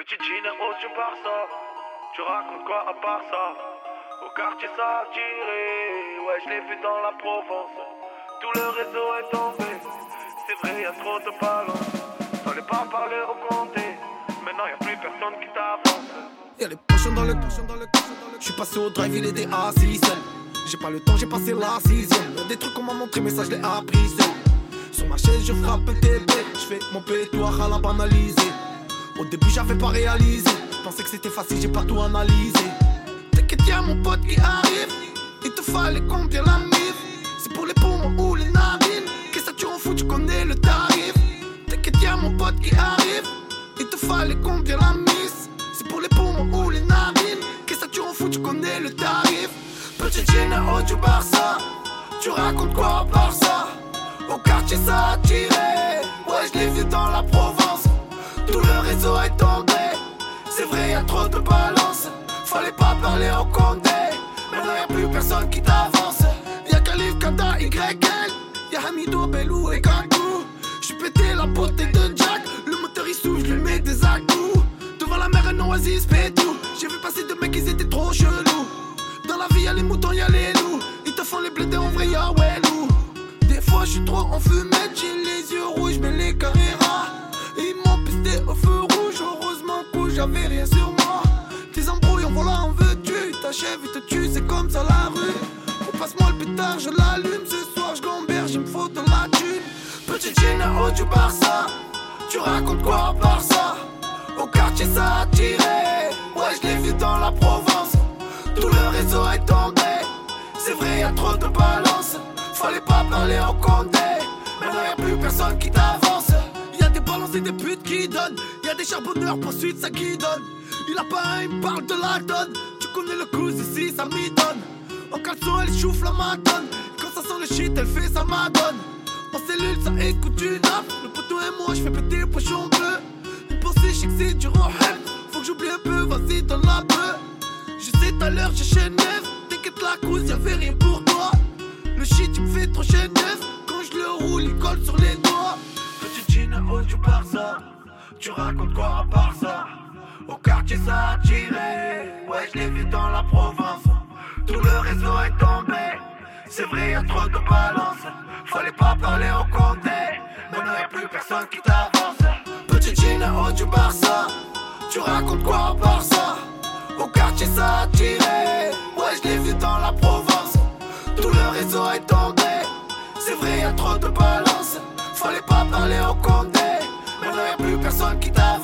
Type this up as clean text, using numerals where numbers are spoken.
Petit jean et haut du Barça. Tu racontes quoi à part ça? Au quartier ça a tiré. Ouais, je l'ai vu dans la Provence. Tout le réseau est tombé. C'est vrai, y'a trop de ballons. Fallait pas parler au comté. Maintenant y'a plus personne qui t'avance. Y'a les pochons dans le J'suis passé au drive, il était assis seul. J'ai pas le temps, j'ai passé la 6ème. Y'a des trucs qu'on m'a montré, mais ça je l'ai appris seul. Sur ma chaise, je frappe un TP. J'fais mon pétoire à la banaliser. Au début, j'avais pas réalisé. J'pensais que c'était facile, j'ai pas tout analysé. T'inquiète, y'a mon pote qui arrive. Il te fallait combien la mif? C'est pour les poumons ou les narines? Qu'est-ce que tu en fous, tu connais le tarif? T'inquiète, y'a mon pote qui arrive. Il te fallait combien la miss? C'est pour les poumons ou les narines? Qu'est-ce que tu en fous, tu connais le tarif? Petit jean à haut du Barça. Tu racontes quoi à part ça? Au quartier ça a tiré. Ouais, je l'ai vu dans la Provence. Tout le réseau est tombé. C'est vrai, y'a trop de balance. Fallait pas parler au condé. Maintenant y'a plus personne qui t'avance. Y'a Khalif, Kada, YL. Y'a Hamido, Belou et Gagou. J'suis pété la bouteille de Jack. Le moteur il souffle, j'lui mets des à-coups. Devant la mer, un oasis fait tout. J'ai vu passer deux mecs, ils étaient trop chelous. Dans la vie y'a les moutons, y'a les loups. Ils te font les blindés, en vrai y'a Wellou. Des fois j'suis trop en fumette, j'ai les yeux rouges, mais les Carrera. Ils m'ont pisté au feu rouge, heureusement que j'avais rien sur moi. Tes embrouilles, en voilà, en veux-tu? Ils t'achèvent, ils te tuent, c'est comme ça la rue. On passe-moi le pétard, je l'allume. Ce soir, je gamberge, il me faut de la thune. Petit jean à haut du Barça. Tu racontes quoi à part ça? Au quartier, ça a tiré. Ouais, je l'ai vu dans la Provence. Tout le réseau est tombé. C'est vrai, y'a trop de balance. Fallait pas parler au condé. Maintenant y'a plus personne qui t'avance. Y'a des balances et des putes qui donnent. Y'a des charbonneurs, poursuite ça qui donne. Il a pas, il me parle de la donne. Tu connais le coup ici, ça m'y donne. En caleçon, elle chouffe la madone. Quand ça sent le shit, elle fait sa madone. En cellule, ça écoute du nap. Le poteau et moi, j'fais péter le pochon bleu. Une pensée, j'sais que c'est du rohem. Faut que j'oublie un peu, vas-y, dans la peu. Je sais, tout à l'heure, j'ai chaîne neuf. T'inquiète, la cause, y'avait rien pour toi. Le shit, il me fait trop chaîne neuf. Quand je le roule, il colle sur les doigts. Petit jean à haut du Barça. Tu racontes quoi à part ça? Au quartier ça a tiré. Ouais, je l'ai vu dans la Provence. Tout le réseau est tombé. C'est vrai, y'a trop de balance. Fallait pas parler au condé. Maintenant y'a plus personne qui t'avance. Petit jean à haut du Barça. Tu racontes quoi à part ça? Au quartier ça a tiré. Ouais, je l'ai vu dans la Provence. Tout le réseau est tombé. C'est vrai, y'a trop de balance. Fallait pas parler au condé. Maintenant y'a plus personne qui t'avance.